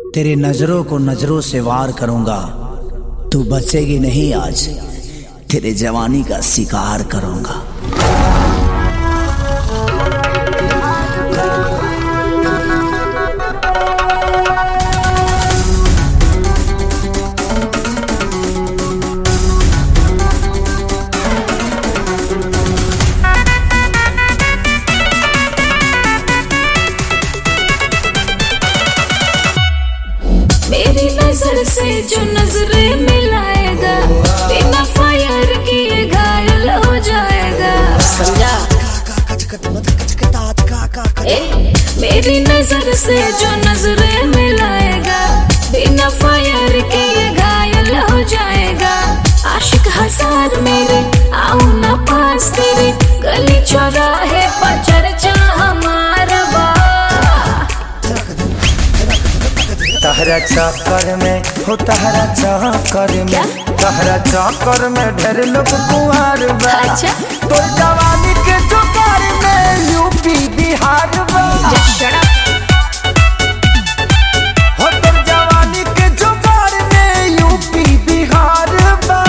तेरे नजरों को नजरों से वार करूंगा। तू बचेगी नहीं आज, तेरे जवानी का शिकार करूंगा। मेरी नजर से जो नजरें मिलाएगा, बिना फायर किए घायल हो जाएगा। समझा? मेरी नजर से जो नजरें मिलाएगा, बिना फायर किए घायल हो जाएगा। आशिक हजार मेरे, आओ ना पास तेरे, गली चौराहे पर चर्चा हमारा बा। तहरा चक्कर में हो, तहरा चक्कर में, तहरा चक्कर में ढेर लोग कुंवार बा। अच्छा? तो जवानी के जुगार में यूपी बिहार बा। हो तो जवानी के जुगार में यूपी बिहार बा।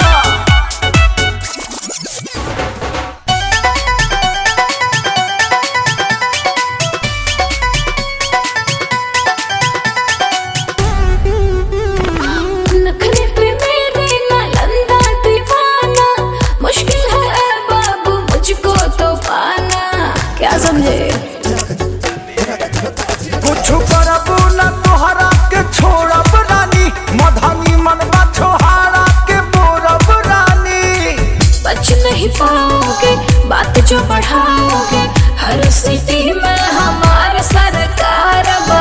नखरे पे मेरे नालंदा दीवाना, मुश्किल है बाबू मुझको तो पाना। क्या समझे? कुछ करबू न तोहरा के छोड़ब रानी, मधानी मनवा छोहारा के बोरब रानी। बच नहीं पाओगे बात जो बढ़ाओगे, हर सिटी में हमारे सरकार बा।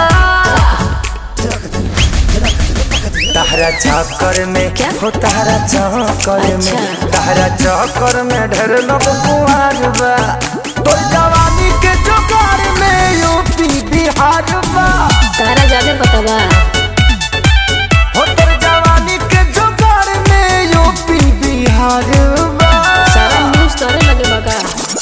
तहरा चक्कर में क्या? हो, तहरा चक्कर अच्छा। में, तहरा चक्कर में ढेर लोग कुंवार बा। तो जवानी के जुगार में यूपी बिहार बा। तारा जाने पता बा। हो तो जवानी के जुगार में यूपी बिहार बा। सारा न्यूज़ तोरे लगे बगा।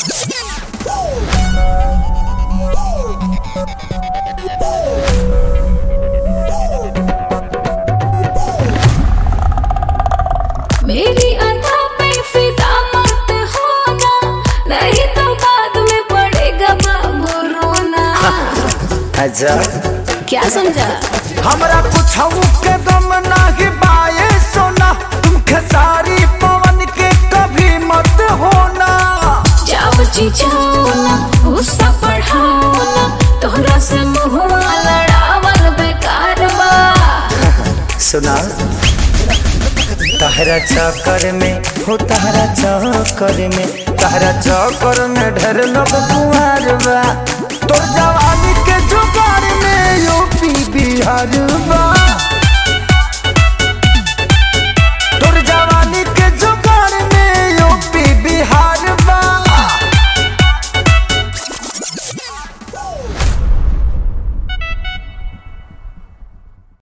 मेरी अदा पे फिदा मत होना, नहीं तो बाद में पड़ेगा बाबू रोना। अच्छा, क्या समझा? हमरा कुछ के दम नाही बाए सोना, तुम खेसारी पवन के कभी मत होना। जाओ जी जाओ ना, गुस्सा बढ़ाओ ना, तोहरा से मुँह लड़ावल बेकार बा। सुना, तहरा चक्कर में हो, तहरा चक्कर में, तहरा चक्कर में ढेर लोग कुंवार बा। तो जवानी के जुगार में यूपी बिहार